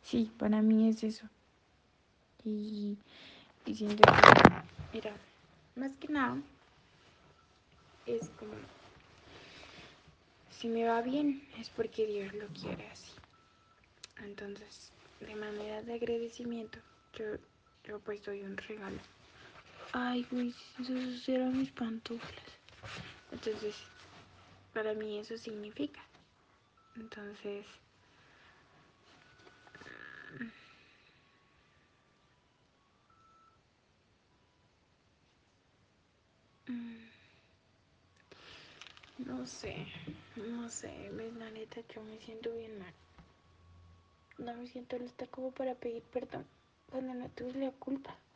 Sí, para mí es eso. Y, y siento que, mira, más que nada, es como, si me va bien, es porque Dios lo quiere así. Entonces, de manera de agradecimiento, yo, yo pues doy un regalo. Ay, güey, esos eran mis pantuflas. Entonces, para mí eso significa. Entonces, no sé, no sé, ves, la neta, yo me siento bien mal. No me siento lista como para pedir perdón cuando no tuve la culpa.